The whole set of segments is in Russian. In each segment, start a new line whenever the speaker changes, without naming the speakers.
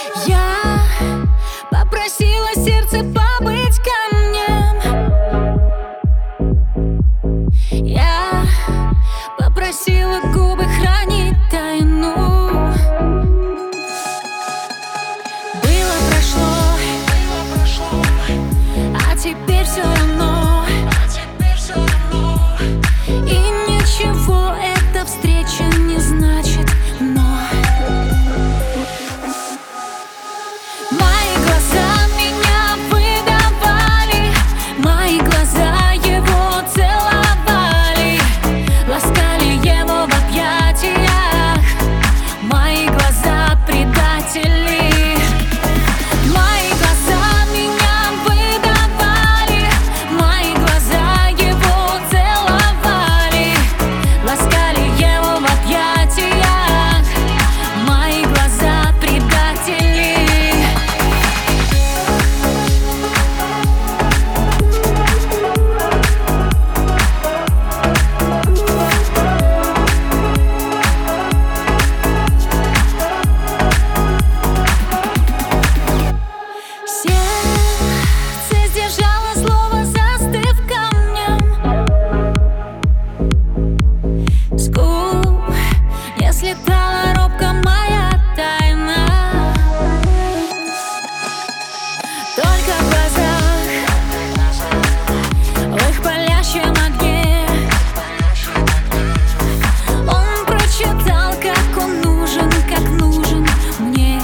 Я попросила сердце побыть камнем. Я попросила губы хранить тайну. Было, прошло, а теперь все равно. И ничего эта встреча не значит, но мои глаза меня выдавали, мои глаза его целовали, ласкали его в объятиях, мои глаза предатели. Мои глаза меня выдавали, мои глаза его целовали, ласкали его в объятиях, мои глаза предатели. Сердце сдержало слово, застыв камнем. С губ не слетала робко моя тайна. Только в глазах, в их палящем огне, он прочитал, как он нужен, как нужен мне.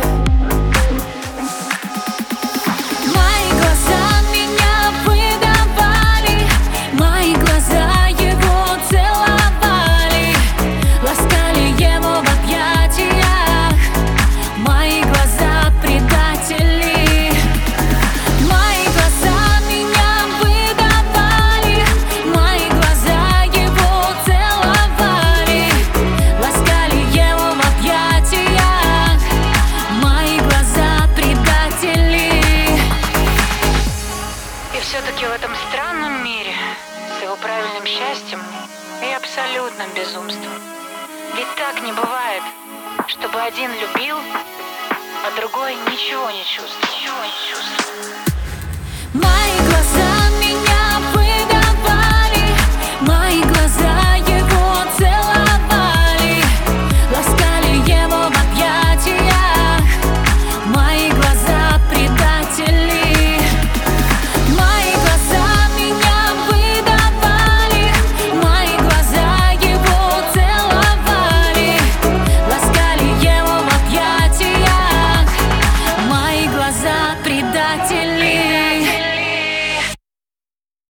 Мои глаза меня выдавали, мои глаза его целовали, ласкали его в объятиях, мои глаза предатели. Мои глаза меня выдавали, мои глаза его целовали, ласкали его в объятиях, мои глаза предатели.
И все-таки в этом странном мире с его правильным счастьем и абсолютным безумством. Ведь так не бывает, чтобы один любил, а другой ничего не чувствовал.
Мои глаза